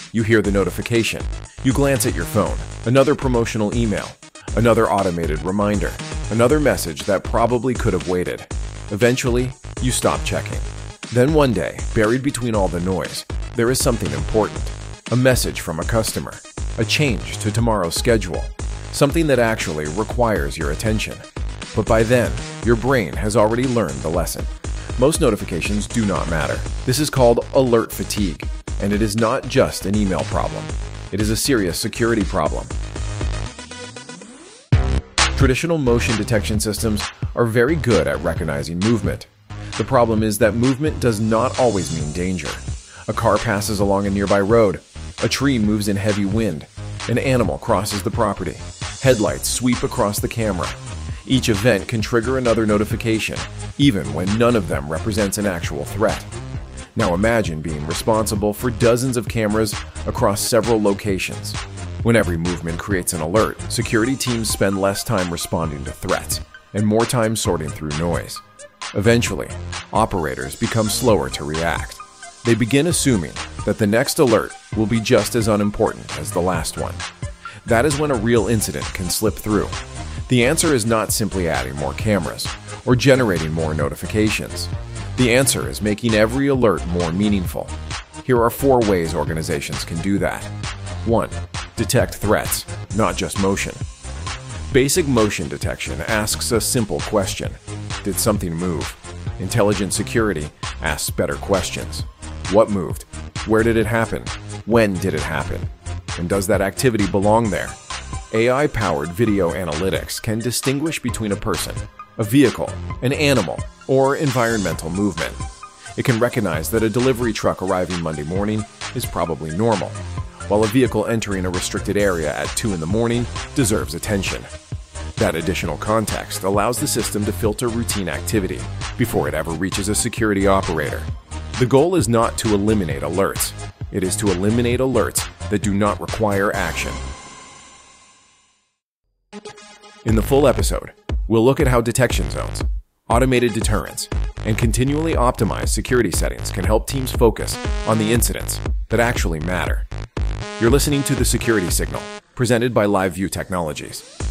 You hear the notification. You glance at your phone. Another promotional email. Another automated reminder. Another message that probably could have waited. Eventually, you stop checking. Then one day, buried between all the noise, there is something important. A message from a customer. A change to tomorrow's schedule. Something that actually requires your attention. But by then, your brain has already learned the lesson. Most notifications do not matter. This is called alert fatigue, and it is not just an email problem. It is a serious security problem. Traditional motion detection systems are very good at recognizing movement. The problem is that movement does not always mean danger. A car passes along a nearby road. A tree moves in heavy wind. An animal crosses the property. Headlights sweep across the camera. Each event can trigger another notification, even when none of them represents an actual threat. Now imagine being responsible for dozens of cameras across several locations. When every movement creates an alert, security teams spend less time responding to threats and more time sorting through noise. Eventually, operators become slower to react. They begin assuming that the next alert will be just as unimportant as the last one. That is when a real incident can slip through. The answer is not simply adding more cameras or generating more notifications. The answer is making every alert more meaningful. Here are 4 ways organizations can do that. 1. Detect threats, not just motion. Basic motion detection asks a simple question. Did something move? Intelligent security asks better questions. What moved? Where did it happen? When did it happen? And does that activity belong there? AI-powered video analytics can distinguish between a person, a vehicle, an animal, or environmental movement. It can recognize that a delivery truck arriving Monday morning is probably normal, while a vehicle entering a restricted area at 2 in the morning deserves attention. That additional context allows the system to filter routine activity before it ever reaches a security operator. The goal is not to eliminate alerts. It is to eliminate alerts that do not require action. In the full episode, we'll look at how detection zones, automated deterrence, and continually optimized security settings can help teams focus on the incidents that actually matter. You're listening to The Security Signal, presented by LiveView Technologies.